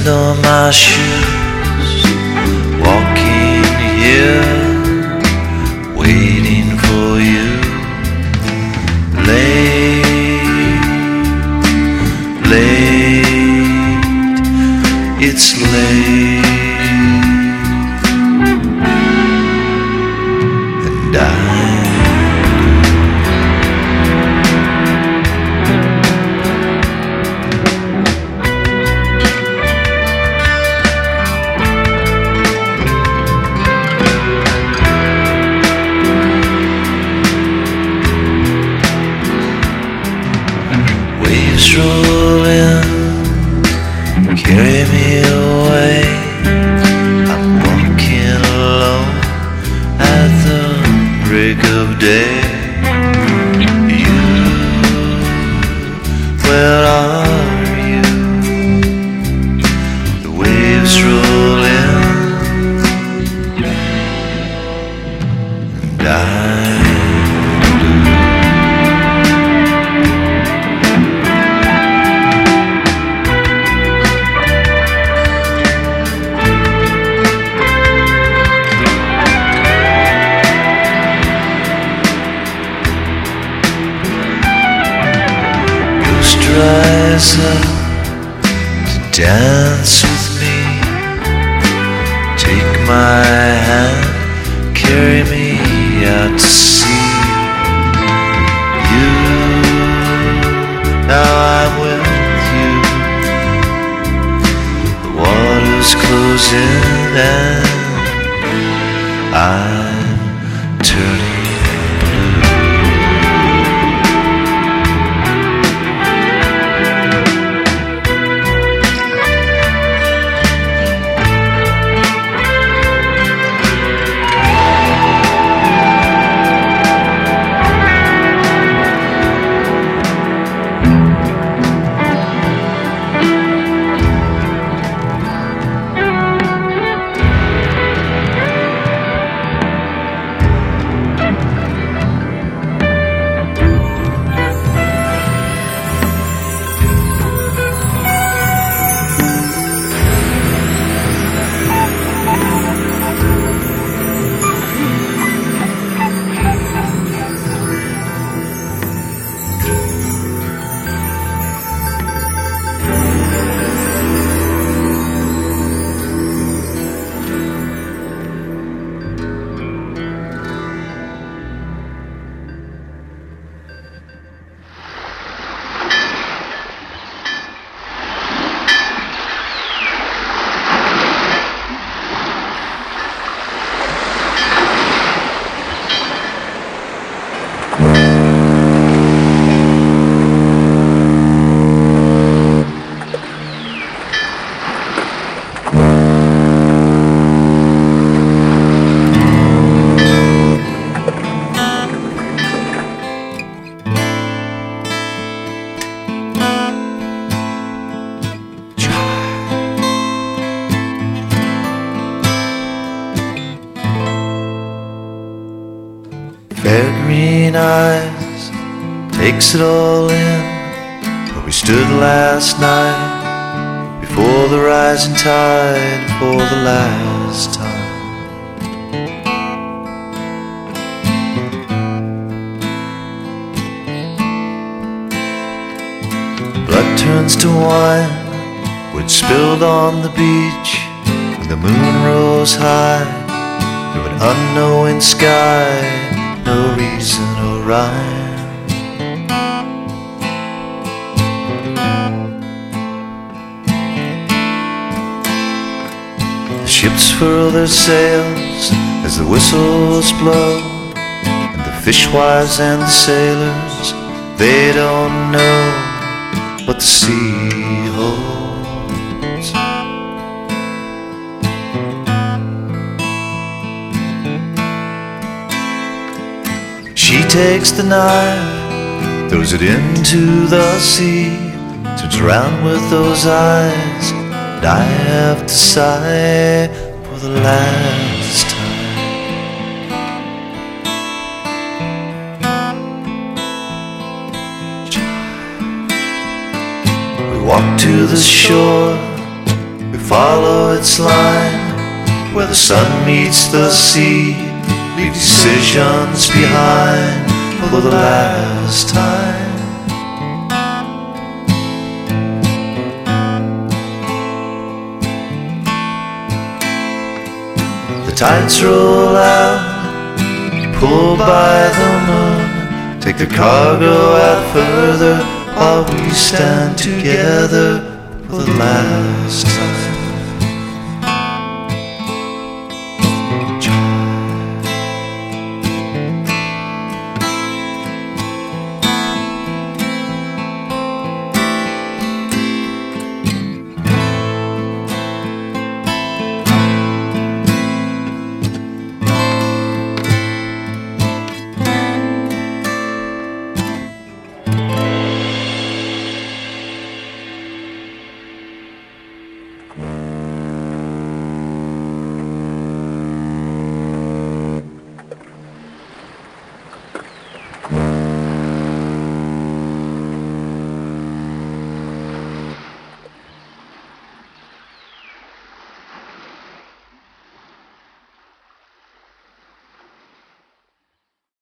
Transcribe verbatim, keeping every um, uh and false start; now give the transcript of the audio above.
on my shoes, walking here, waiting for you. Late, late, it's late, and I roll in, carry me away. I'm walking alone at the break of day. You, where are you? The waves roll in, and I rise up to dance with me. Take my hand, carry me out to sea. You, now I'm with you. The water's closing and I'm turning. Fair green eyes takes it all in, where we stood last night before the rising tide for the last time. Blood turns to wine when spilled on the beach, when the moon rose high through an unknowing sky. No reason or rhyme. The ships furl their sails as the whistles blow, and the fishwives and the sailors, they don't know what the sea holds. She takes the knife, throws it into the sea, turns around with those eyes, and I have to sigh for the last time. We walk to the shore, we follow its line. Where the sun meets the sea, leave decisions behind for the last time. The tides roll out, pulled by the moon, take the cargo out further while we stand together for the last time.